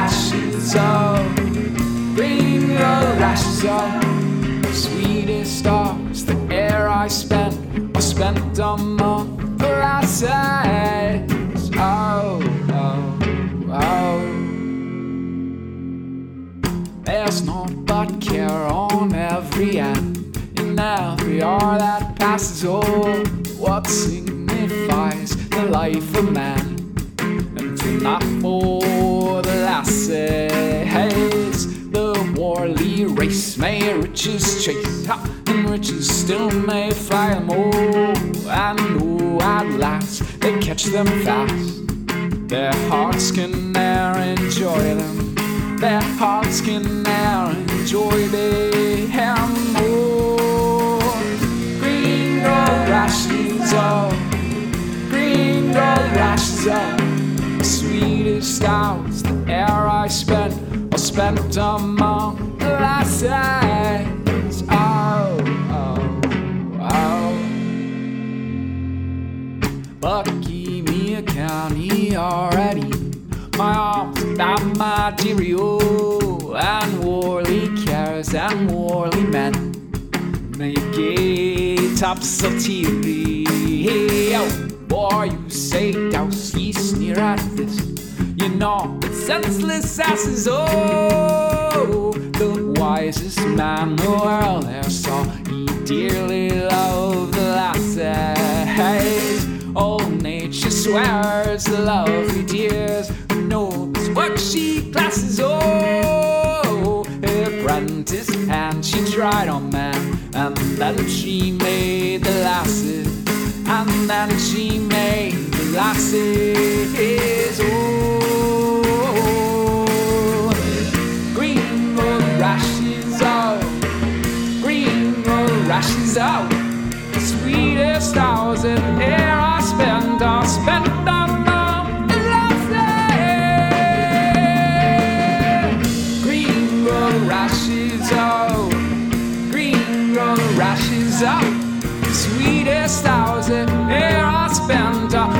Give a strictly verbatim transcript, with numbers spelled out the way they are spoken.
rashes of, green gold rashes of, sweetest stars. The air I spent, I spent among the lasses. Oh, oh, oh. There's naught but care on every end, in every hour that passes. Oh, what signifies the life of man? And to not for the lasses, the worldly race may riches chase, ha, and riches still may fly them. Oh, and oh, at last they catch them fast. Their hearts can ne'er enjoy them. Their hearts can ne'er enjoy them. Oh, green gold rashes of, green gold rashes of, sweetest hours. The air I spent, I spent among the lasses. Oh, oh, oh. Bohemia County already, my arms about my material, and worldly cares and worldly men make it topsy-turvy. Hey, oh, boy, you say douse, ye sneer at this. You know it's senseless asses. Oh, the wisest man in the world there saw, he dearly loved the lasses. Old nature swears the lovely tears, who knows what she classes. Oh, apprentice hand she tried on man, and then she made the lasses, and then she made the lasses. Oh, green gold rashes out, green gold rashes out, the sweetest hours in air I spent, I spent on the lasses. Green gold rashes out, green gold rashes out, the sweetest hours in air I spent.